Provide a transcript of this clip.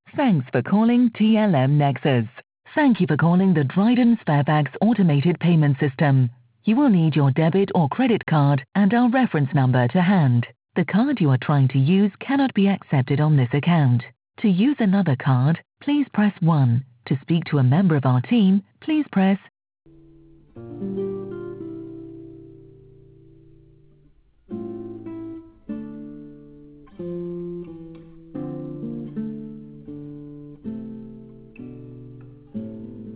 Thanks for calling TLM Nexus. Thank you for calling the Dryden Fairfax Automated Payment System. You will need your debit or credit card and our reference number to hand. The card you are trying to use cannot be accepted on this account. To use another card, please press 1. To speak to a member of our team, please press